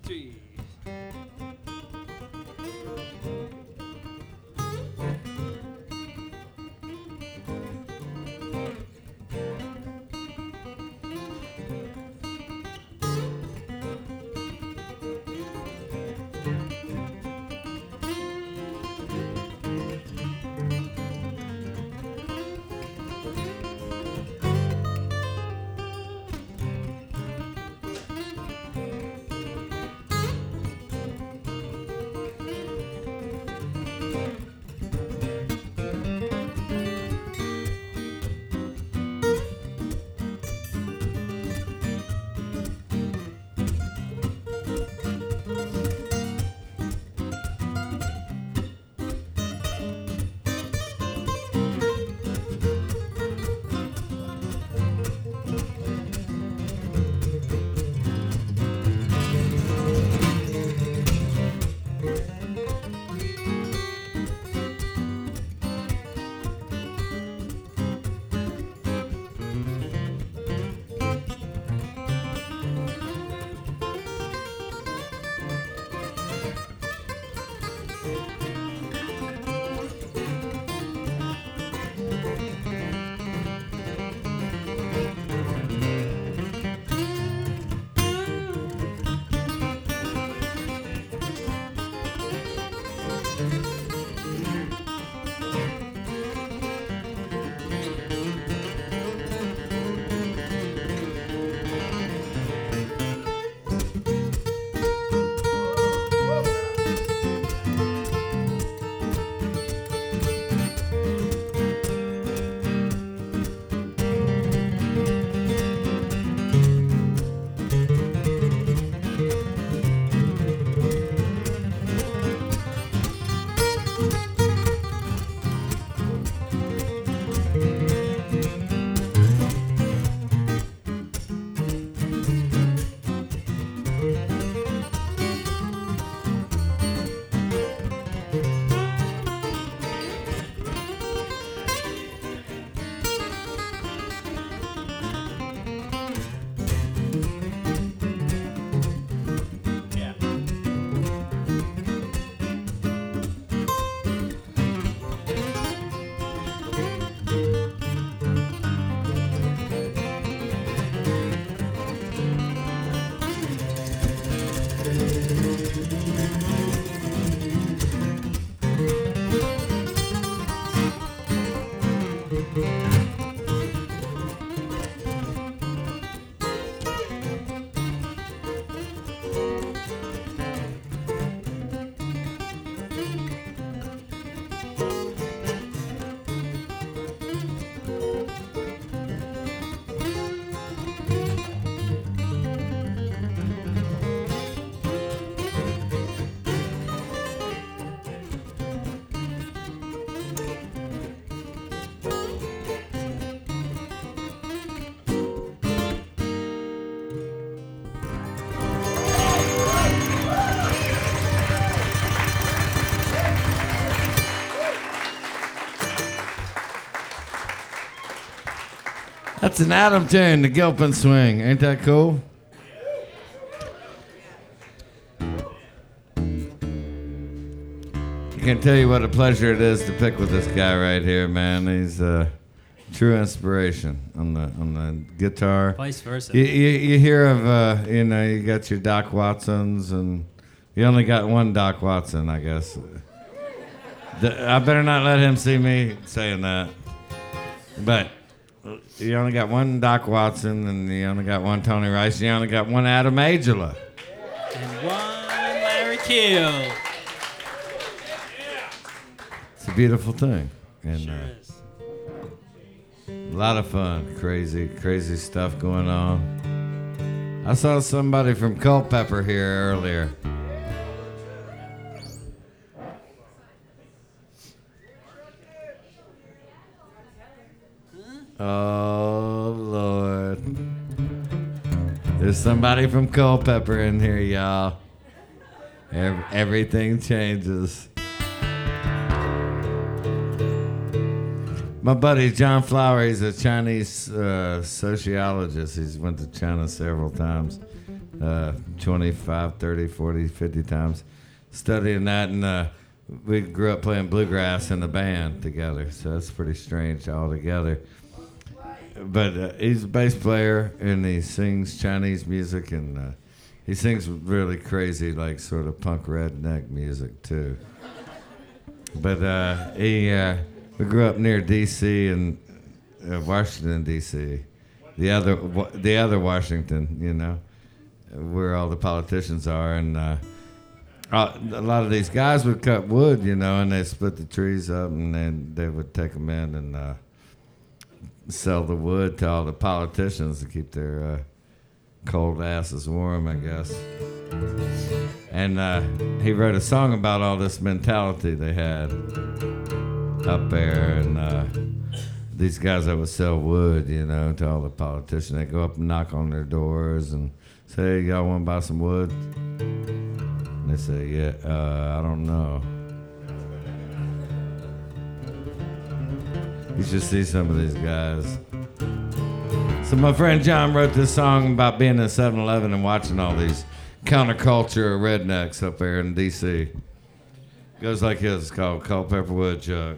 three. That's an Adam tune, the Gilpin Swing. Ain't that cool? I can't tell you what a pleasure it is to pick with this guy right here, man. He's a true inspiration on the guitar. Vice versa. You hear of, you got your Doc Watsons, and you only got one Doc Watson, I guess. I better not let him see me saying that. But you only got one Doc Watson, and you only got one Tony Rice, and you only got one Adam Angela. And one Larry Kill. It's a beautiful thing. And Sure is. a lot of fun. Crazy stuff going on. I saw somebody from Culpeper here earlier. Oh, Lord. There's somebody from Culpeper in here, y'all. Everything changes. My buddy John Flower, he's a Chinese sociologist. He's went to China several times. 25, 30, 40, 50 times studying that. And we grew up playing bluegrass in a band together, so that's pretty strange all together. But he's a bass player, and he sings Chinese music, and he sings really crazy, like sort of punk redneck music too. But we grew up near D.C. and Washington D.C. The other Washington, you know, where all the politicians are, and a lot of these guys would cut wood, you know, and they split the trees up, and then they would take them in and sell the wood to all the politicians to keep their cold asses warm, I guess. And he wrote a song about all this mentality they had up there, and these guys that would sell wood, you know, to all the politicians. They go up and knock on their doors and say, hey, y'all want to buy some wood? And they say, yeah, I don't know. You should see some of these guys. So my friend John wrote this song about being in 7-Eleven and watching all these counterculture rednecks up there in D.C. Goes like this, it's called Culpeper Woodchuck.